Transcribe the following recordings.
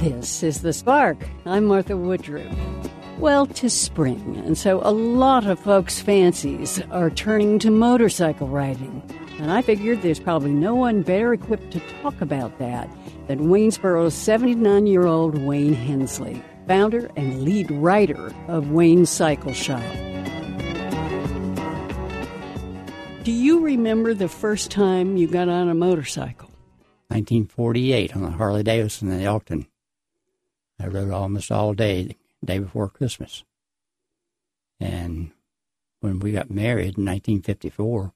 This is The Spark. I'm Martha Woodruff. Well, 'tis spring, and so a lot of folks' fancies are turning to motorcycle riding. And I figured there's probably no one better equipped to talk about that than Waynesboro's 79-year-old Wayne Hensley, founder and lead writer of Wayne's Cycle Shop. Do you remember the first time you got on a motorcycle? 1948 on a Harley-Davidson in Elkton. I rode almost all day, the day before Christmas. And when we got married in 1954,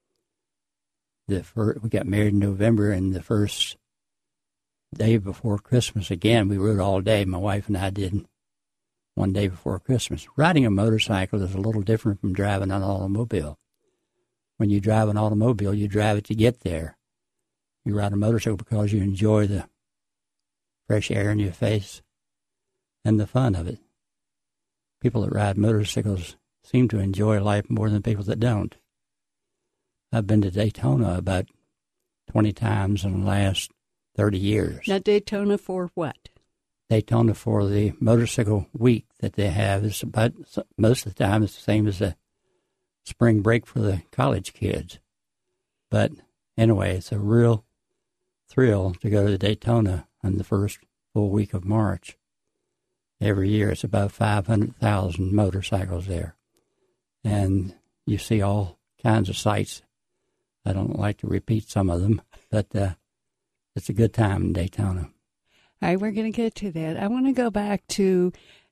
we got married in November, and the first day before Christmas, again, we rode all day. My wife and I did one day before Christmas. Riding a motorcycle is a little different from driving an automobile. When you drive an automobile, you drive it to get there. You ride a motorcycle because you enjoy the fresh air in your face and the fun of it. People that ride motorcycles seem to enjoy life more than people that don't. I've been to Daytona about 20 times in the last 30 years. Now, Daytona for what? Daytona for the motorcycle week that they have. It's about, most of the time, it's the same as a spring break for the college kids. But anyway, it's a real thrill to go to Daytona on the first full week of March. Every year, it's about 500,000 motorcycles there. And you see all kinds of sights. I don't like to repeat some of them, but it's a good time in Daytona. All right, we're going to get to that. I want to go back to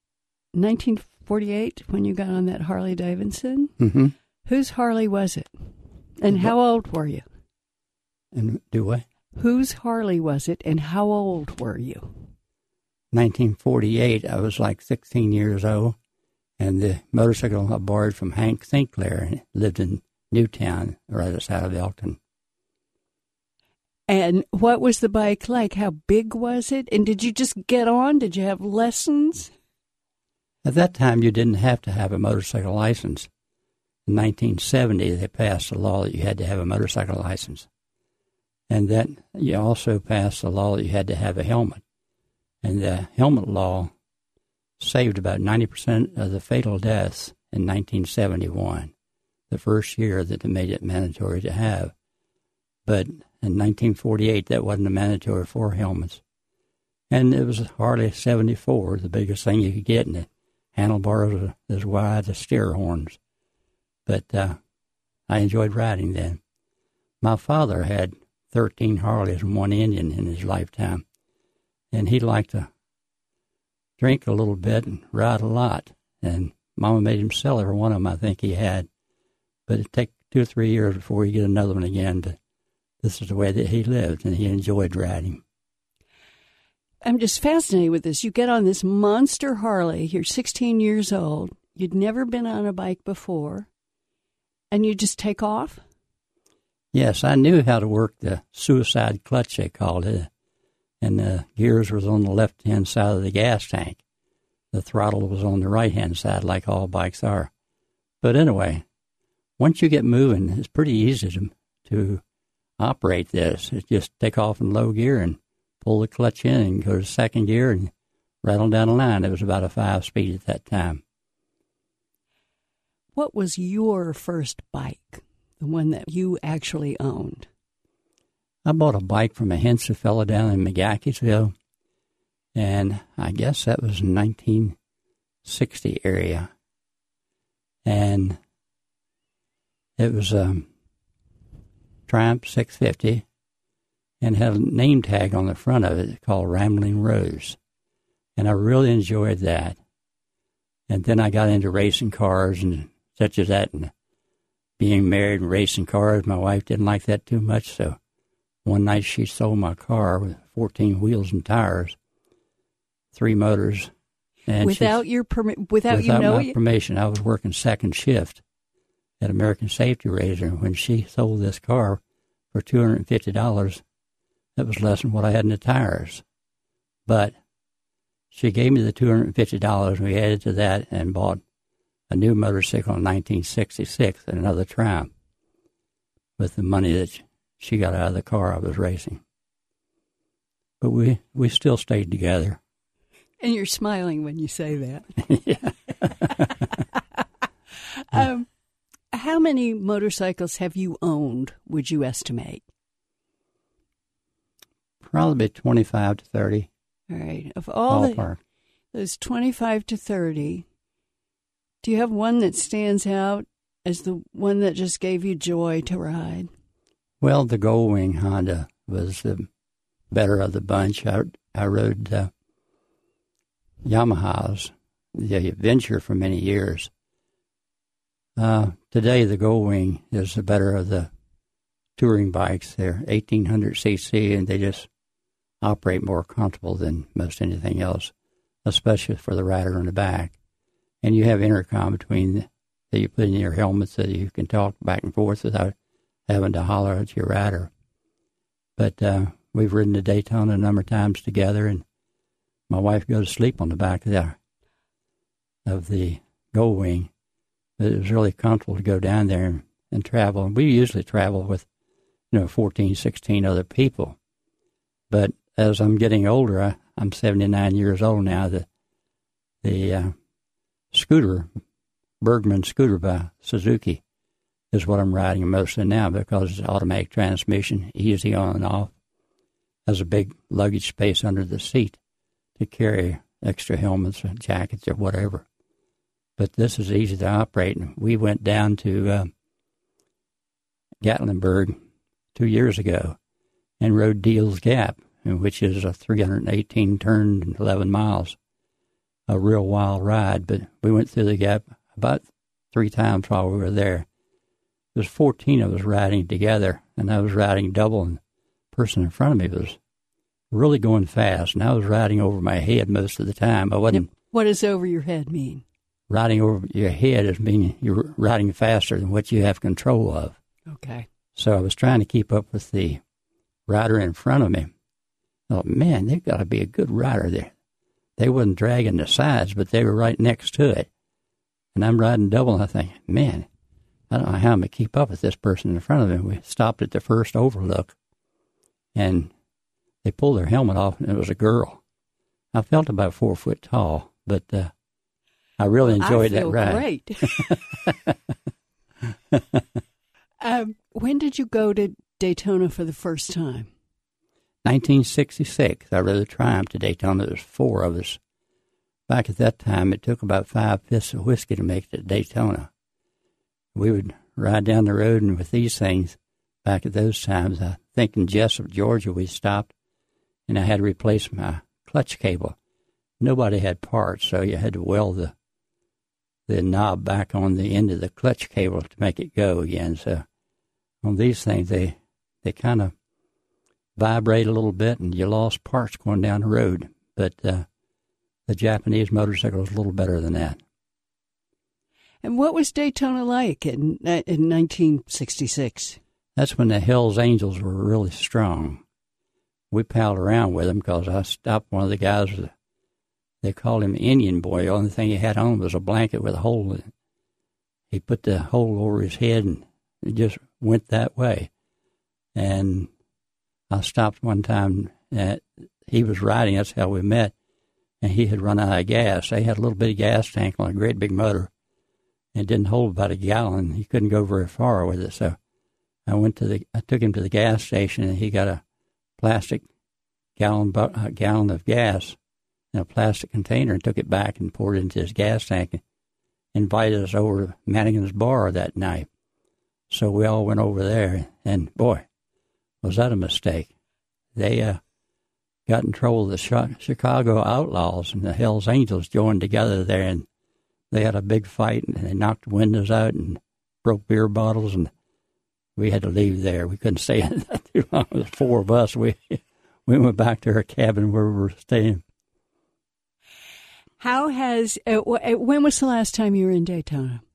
1948 when you got on that Harley-Davidson. Mm-hmm. Whose Harley was it? And how old were you? And do what? Whose Harley was it, and how old were you? 1948, I was like 16 years old, and the motorcycle I borrowed from Hank Sinclair, and lived in Newtown, right outside of Elkton. And what was the bike like? How big was it? And did you just get on? Did you have lessons? At that time, you didn't have to have a motorcycle license. In 1970, they passed a law that you had to have a motorcycle license. And then you also passed a law that you had to have a helmet. And the helmet law saved about 90% of the fatal deaths in 1971, the first year that they made it mandatory to have. But in 1948, that wasn't a mandatory for helmets. And it was Harley 74, the biggest thing you could get, and the handlebars were as wide as steer horns. But I enjoyed riding then. My father had 13 Harleys and one Indian in his lifetime. And he liked to drink a little bit and ride a lot. And Mama made him sell every one of them I think he had. But it'd take 2 or 3 years before he get another one again. But this is the way that he lived, and he enjoyed riding. I'm just fascinated with this. You get on this monster Harley. You're 16 years old. You'd never been on a bike before. And you just take off? Yes, I knew how to work the suicide clutch, they called it. And the gears was on the left-hand side of the gas tank. The throttle was on the right-hand side, like all bikes are. But anyway, once you get moving, it's pretty easy to operate this. It's just take off in low gear and pull the clutch in and go to second gear and rattle down the line. It was about a 5-speed at that time. What was your first bike, the one that you actually owned? I bought a bike from a Hensley fellow down in McGaheysville, and I guess that was in 1960 area. And it was a Triumph 650 and had a name tag on the front of it called Rambling Rose. And I really enjoyed that. And then I got into racing cars and such as that, and being married and racing cars. My wife didn't like that too much, so one night she sold my car with 14 wheels and tires, 3 motors. And without your without you knowing? My permission. I was working second shift at American Safety Razor, and when she sold this car for $250, that was less than what I had in the tires. But she gave me the $250, and we added to that and bought a new motorcycle in 1966 and another Triumph with the money that she got out of the car I was racing. But we still stayed together. And you're smiling when you say that. Yeah. How many motorcycles have you owned, would you estimate? Probably 25 to 30. All right. Of all Ballpark. those 25 to 30, do you have one that stands out as the one that just gave you joy to ride? Well, the Goldwing Honda was the better of the bunch. I rode Yamahas, the Adventure, for many years. Today, the Goldwing is the better of the touring bikes. They're 1,800 cc, and they just operate more comfortable than most anything else, especially for the rider on the back. And you have intercom between that you put in your helmet so that you can talk back and forth without having to holler at your rider. But we've ridden to Daytona a number of times together, and my wife goes to sleep on the back of the Goldwing. But it was really comfortable to go down there and travel. And we usually travel with, 14, 16 other people. But as I'm getting older, I'm 79 years old now, the scooter, Bergman scooter by Suzuki, is what I'm riding mostly now because it's automatic transmission, easy on and off, has a big luggage space under the seat to carry extra helmets or jackets or whatever. But this is easy to operate. We went down to Gatlinburg 2 years ago and rode Deals Gap, which is a 318 turn and 11 miles, a real wild ride. But we went through the gap about 3 times while we were there. There's 14 of us riding together, and I was riding double, and the person in front of me was really going fast, and I was riding over my head most of the time. I wasn't. What does over your head mean? Riding over your head is meaning you're riding faster than what you have control of. Okay. So I was trying to keep up with the rider in front of me. I thought, man, they've got to be a good rider there. They wasn't dragging the sides, but they were right next to it. And I'm riding double, and I think, man, I don't know how I'm going to keep up with this person in front of me. We stopped at the first overlook, and they pulled their helmet off, and it was a girl. I felt about 4 foot tall, but I really enjoyed that ride. Great. When did you go to Daytona for the first time? 1966. I rode the Triumph to Daytona. There was 4 of us. Back at that time, it took about 5 fifths of whiskey to make it to Daytona. We would ride down the road, and with these things, back at those times, I think in Jessup, Georgia, we stopped, and I had to replace my clutch cable. Nobody had parts, so you had to weld the knob back on the end of the clutch cable to make it go again. So on these things, they kind of vibrate a little bit, and you lost parts going down the road. But the Japanese motorcycle was a little better than that. And what was Daytona like in 1966? That's when the Hells Angels were really strong. We palled around with them because I stopped one of the guys. They called him Indian Boy. The only thing he had on was a blanket with a hole in it. He put the hole over his head, and it just went that way. And I stopped one time. He was riding. That's how we met. And he had run out of gas. They had a little bitty gas tank on a great big motor. It didn't hold about a gallon. He couldn't go very far with it. So I took him to the gas station, and he got a plastic gallon of gas in a plastic container and took it back and poured it into his gas tank and invited us over to Madigan's Bar that night. So we all went over there, and boy, was that a mistake. They got in trouble with the Chicago Outlaws, and the Hells Angels joined together there, and they had a big fight, and they knocked the windows out and broke beer bottles, and we had to leave there. We couldn't stay in that too long. It was 4 of us. We went back to our cabin where we were staying. How has when was the last time you were in Daytona?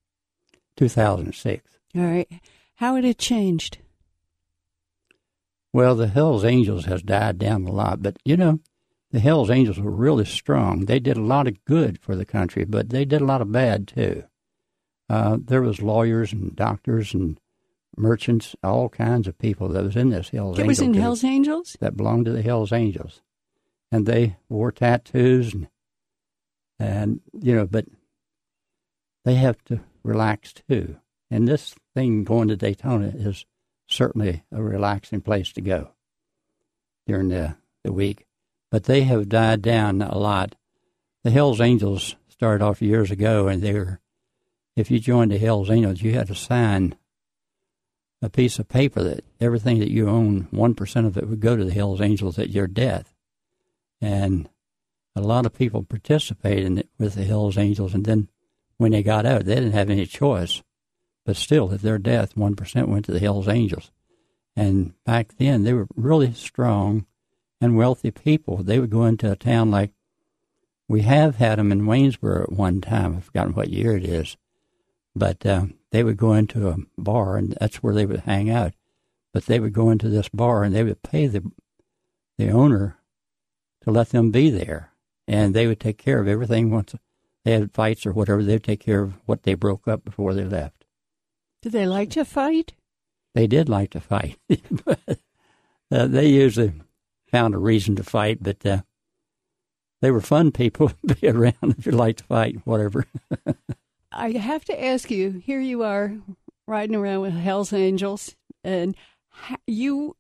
2006. All right. How had it changed? Well, the Hells Angels has died down a lot, but, the Hells Angels were really strong. They did a lot of good for the country, but they did a lot of bad, too. There was lawyers and doctors and merchants, all kinds of people that was in this Hells Angels. It was in Hells Angels? That belonged to the Hells Angels. and they wore tattoos, and but they have to relax too. And this thing going to Daytona is certainly a relaxing place to go during the week. But they have died down a lot. The Hells Angels started off years ago, and if you joined the Hells Angels, you had to sign a piece of paper that everything that you own, 1% of it would go to the Hells Angels at your death. And a lot of people participated with the Hells Angels, and then when they got out, they didn't have any choice. But still, at their death, 1% went to the Hells Angels. And back then, they were really strong and wealthy people. They would go into a town like, we have had them in Waynesboro at one time. I've forgotten what year it is. But they would go into a bar, and that's where they would hang out. But they would go into this bar, and they would pay the owner to let them be there. And they would take care of everything. Once they had fights or whatever, they would take care of what they broke up before they left. Did they like to fight? They did like to fight. They usually found a reason to fight, but they were fun people to be around if you like to fight, whatever. I have to ask you, here you are riding around with Hells Angels, and you're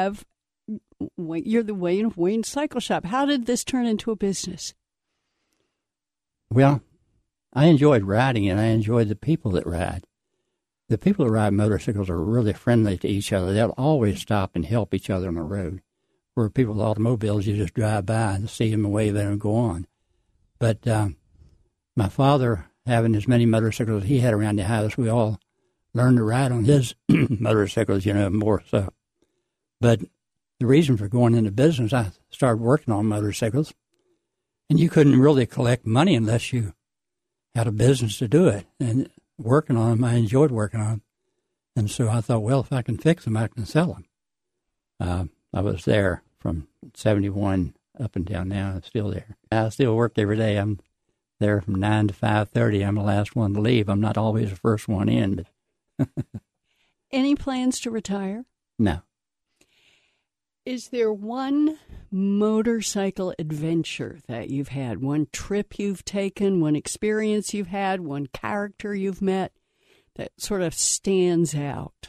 the Wayne Cycle Shop. How did this turn into a business? Well, I enjoyed riding, and I enjoyed the people that ride. The people that ride motorcycles are really friendly to each other. They'll always stop and help each other on the road. Where people with automobiles, you just drive by and see them and wave at them and go on. But my father, having as many motorcycles as he had around the house, we all learned to ride on his motorcycles, more so. But the reason for going into business, I started working on motorcycles, and you couldn't really collect money unless you had a business to do it. And working on them, I enjoyed working on them. And so I thought, well, if I can fix them, I can sell them. I was there from 71 up until now. I'm still there. I still work every day. I'm there from 9 to 5:30. I'm the last one to leave. I'm not always the first one in. But Any plans to retire? No. Is there one motorcycle adventure that you've had, one trip you've taken, one experience you've had, one character you've met that sort of stands out?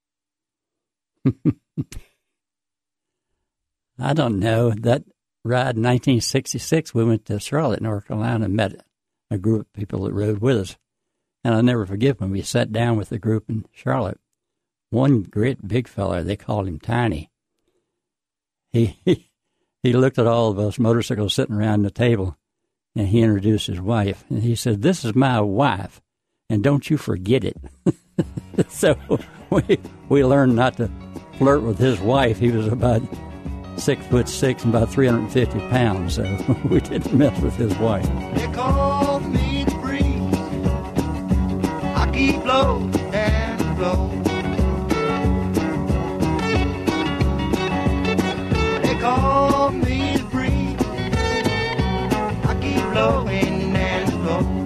I don't know. That ride in 1966, we went to Charlotte, North Carolina, and met a group of people that rode with us. And I'll never forget when we sat down with the group in Charlotte. One great big fella, they called him Tiny. He looked at all of us motorcycles sitting around the table, and he introduced his wife. And he said, "This is my wife, and don't you forget it." So we learned not to flirt with his wife. He was about 6'6" and about 350 pounds, so we didn't mess with his wife. They call me the breeze. I keep low and low. They call me the breeze. I keep blowing and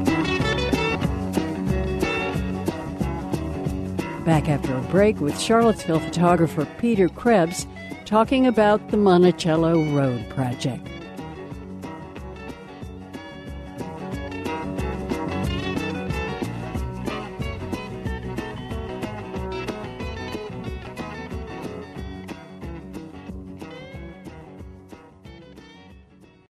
low. Back after a break with Charlottesville photographer Peter Krebs, talking about the Monticello Road Project.